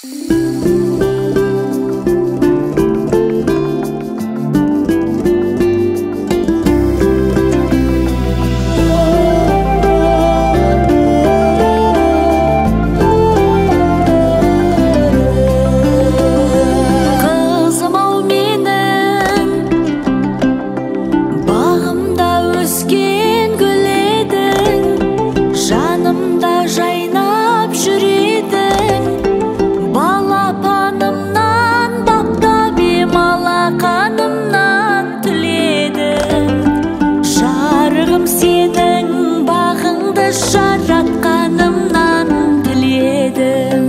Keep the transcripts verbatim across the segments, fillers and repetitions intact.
Жаратқанымнан тіледім.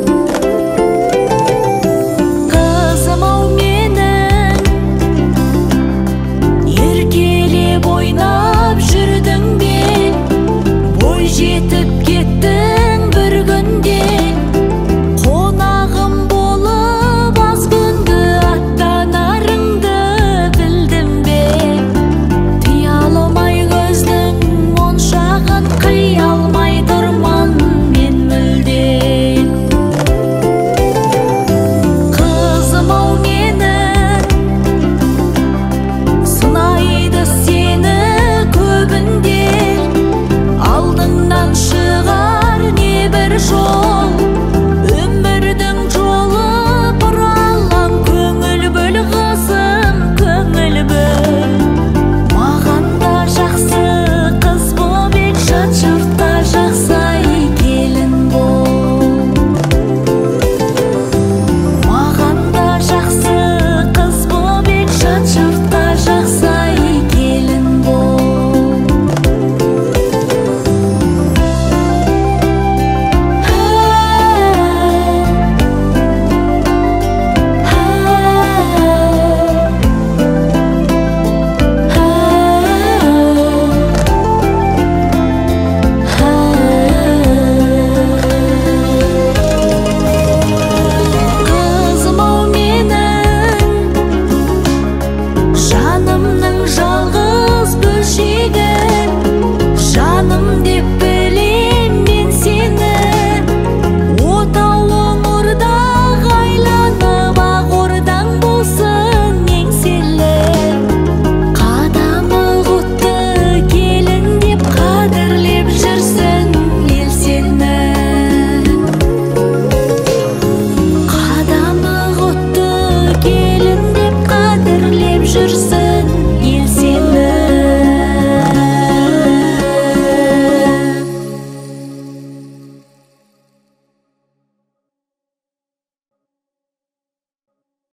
Қызым-ау менің, еркелеп ойнап жүрдің бе? Бой жетіп кеттің бір күнде, қонағым болып аз күнгі аттанарыңды білдім бе? Тыя алмай көздің моншағын қия алмай тұрмын мен мүлде. Қызым-ау менің, сынайды сені көбінде, алдыңнан шығар небір жол.